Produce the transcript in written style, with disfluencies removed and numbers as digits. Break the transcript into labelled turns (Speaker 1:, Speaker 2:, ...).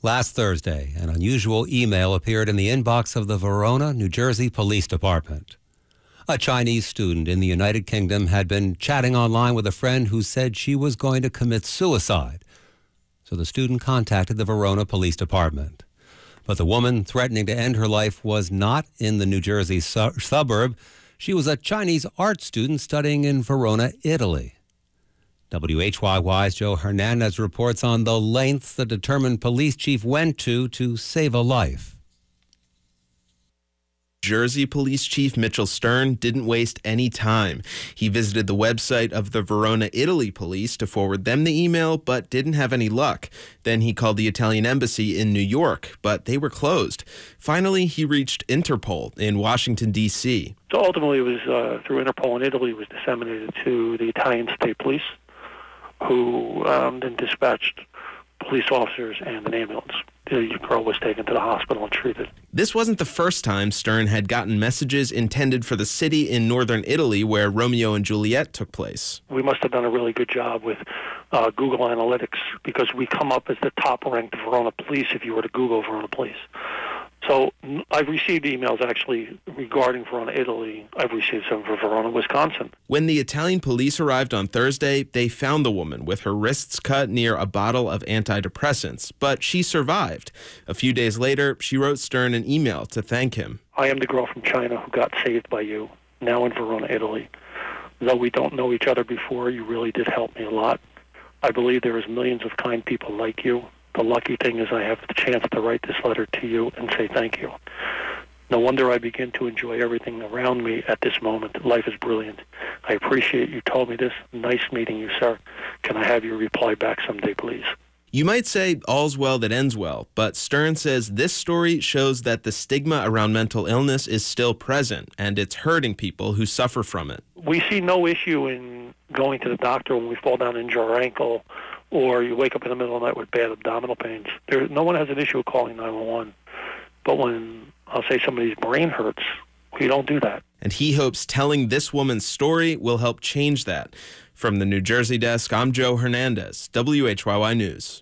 Speaker 1: Last Thursday, an unusual email appeared in the inbox of the Verona, New Jersey Police Department. A Chinese student in the United Kingdom had been chatting online with a friend who said she was going to commit suicide. So the student contacted the Verona Police Department. But the woman threatening to end her life was not in the New Jersey suburb. She was a Chinese art student studying in Verona, Italy. WHYY's Joe Hernandez reports on the lengths the determined police chief went to save a life.
Speaker 2: Jersey Police Chief Mitchell Stern didn't waste any time. He visited the website of the Verona, Italy police to forward them the email, but didn't have any luck. Then he called the Italian embassy in New York, but they were closed. Finally, he reached Interpol in Washington, D.C.
Speaker 3: So ultimately, it was through Interpol in Italy, it was disseminated to the Italian state police, who then dispatched police officers and an ambulance. The girl was taken to the hospital and treated.
Speaker 2: This wasn't the first time Stern had gotten messages intended for the city in northern Italy where Romeo and Juliet took place.
Speaker 3: We must have done a really good job with Google Analytics, because we come up as the top-ranked Verona police if you were to Google Verona police. So I've received emails actually regarding Verona, Italy. I've received some for Verona, Wisconsin.
Speaker 2: When the Italian police arrived on Thursday, they found the woman with her wrists cut near a bottle of antidepressants, but she survived. A few days later, she wrote Stern an email to thank him.
Speaker 3: I am the girl from China who got saved by you, now in Verona, Italy. Though we don't know each other before, you really did help me a lot. I believe there is millions of kind people like you. The lucky thing is I have the chance to write this letter to you and say thank you. No wonder I begin to enjoy everything around me at this moment. Life is brilliant. I appreciate you told me this. Nice meeting you, sir. Can I have your reply back someday, please?
Speaker 2: You might say all's well that ends well, but Stern says this story shows that the stigma around mental illness is still present, and it's hurting people who suffer from it.
Speaker 3: We see no issue in going to the doctor when we fall down and injure our ankle, or you wake up in the middle of the night with bad abdominal pains. No one has an issue with calling 911. But when, I'll say, somebody's brain hurts, we don't do that.
Speaker 2: And he hopes telling this woman's story will help change that. From the New Jersey desk, I'm Joe Hernandez, WHYY News.